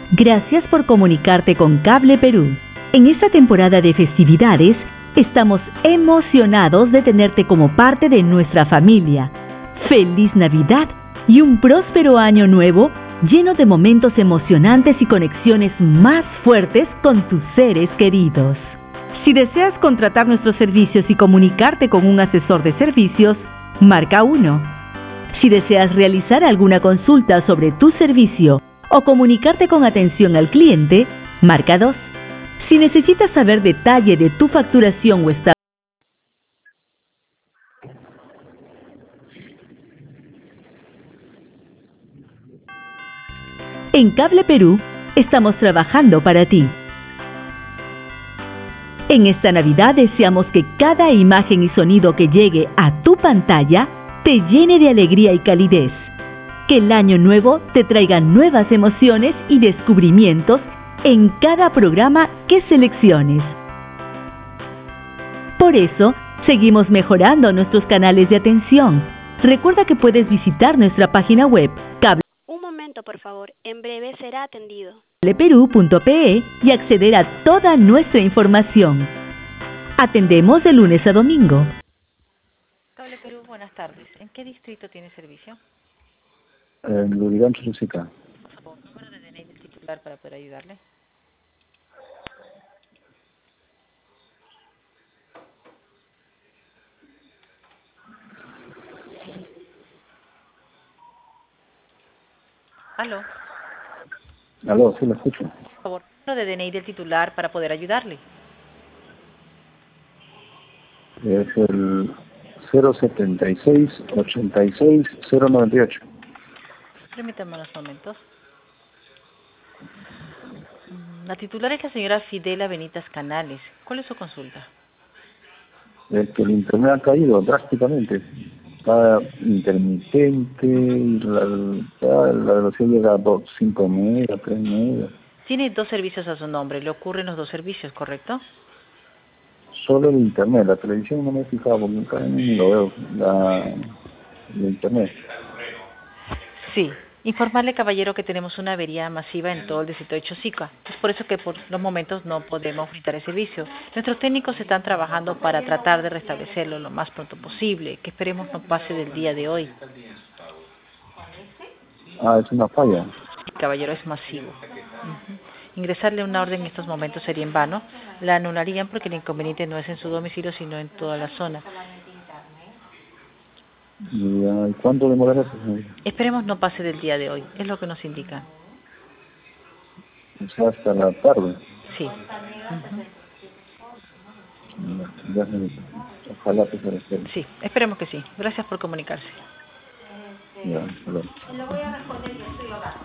Gracias por comunicarte con Cable Perú. En esta temporada de festividades, estamos emocionados de tenerte como parte de nuestra familia. ¡Feliz Navidad y un próspero año nuevo lleno de momentos emocionantes y conexiones más fuertes con tus seres queridos! Si deseas contratar nuestros servicios y comunicarte con un asesor de servicios, marca 1. Si deseas realizar alguna consulta sobre tu servicio o comunicarte con atención al cliente, marca 2. Si necesitas saber detalle de tu facturación o estado. En Cable Perú, estamos trabajando para ti. En esta Navidad deseamos que cada imagen y sonido que llegue a tu pantalla te llene de alegría y calidez. Que el año nuevo te traiga nuevas emociones y descubrimientos en cada programa que selecciones. Por eso, seguimos mejorando nuestros canales de atención. Recuerda que puedes visitar nuestra página web Un momento, por favor. En breve será atendido. cableperú.pe y acceder a toda nuestra información. Atendemos de lunes a domingo. Cable Perú, buenas tardes. ¿En qué distrito tiene servicio? Lurigancho Lusica. Por favor, número de DNI del titular para poder ayudarle. ¿Aló? Aló, sí, lo escucho. Por favor, número de DNI del titular para poder ayudarle. Es el 076-86-098. Permítame unos momentos. La titular es la señora Fidela Benitas Canales. ¿Cuál es su consulta? Es que el internet ha caído drásticamente. Está intermitente, y la velocidad llega a 5 megas, 3 megas. Tiene 2 servicios a su nombre. Le ocurren los 2 servicios, ¿correcto? Solo el internet, la televisión no me he fijado porque nunca ni lo veo, el internet. Sí. Informarle, caballero, que tenemos una avería masiva en todo el distrito de Chosica. Es por eso que por los momentos no podemos brindar el servicio. Nuestros técnicos están trabajando para tratar de restablecerlo lo más pronto posible, que esperemos no pase del día de hoy. Ah, es una falla. Caballero, es masivo. Ingresarle una orden en estos momentos sería en vano. La anularían porque el inconveniente no es en su domicilio, sino en toda la zona. ¿Y cuánto demorará eso? Esperemos no pase del día de hoy, es lo que nos indican. O sea, hasta la tarde. Sí. Ya, ojalá que se resuelva. Sí, esperemos que sí. Gracias por comunicarse. Ya, perdón.